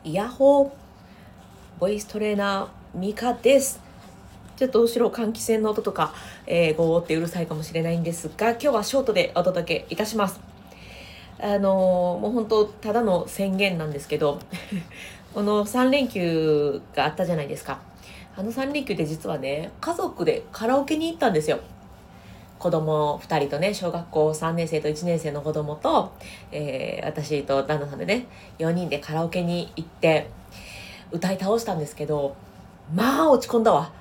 イヤホーボイストレーナーミカです。ちょっと後ろ換気扇の音とか、ゴーってうるさいかもしれないんですが、今日はショートでお届けいたします。もう本当ただの宣言なんですけどこの3連休があったじゃないですか。3連休で実はね、家族でカラオケに行ったんですよ。子供2人とね、小学校3年生と1年生の子供と、私と旦那さんでね、4人でカラオケに行って歌い倒したんですけど、まあ落ち込んだわ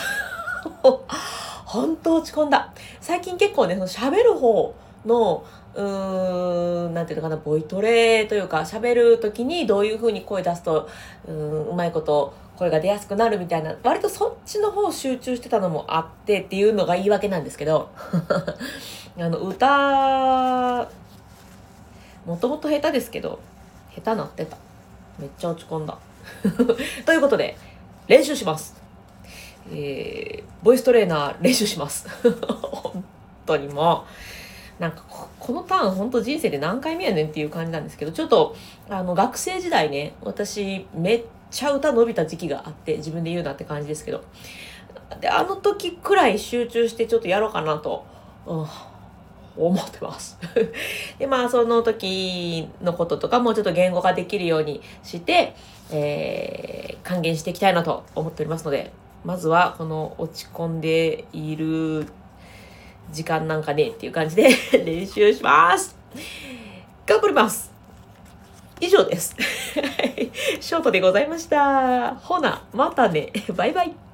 本当落ち込んだ。最近結構ね、その喋る方のなんていうのかな、ボイトレというか、喋る時にどういう風に声出すとうまいこと声が出やすくなるみたいな、割とそっちの方集中してたのもあってっていうのが言い訳なんですけど歌もともと下手ですけど、下手なってた。めっちゃ落ち込んだということで練習します。ボイストレーナー練習します本当にもうなんかこのターン本当人生で何回目やねんっていう感じなんですけど、ちょっと学生時代ね、私めっちゃ歌伸びた時期があって、自分で言うなって感じですけど、であの時くらい集中してちょっとやろうかなと、思ってますでその時のこととかもうちょっと言語化できるようにして、還元していきたいなと思っておりますので、まずはこの落ち込んでいる時間なんかねっていう感じで練習します。頑張ります。以上ですショートでございました。ほなまたね、バイバイ。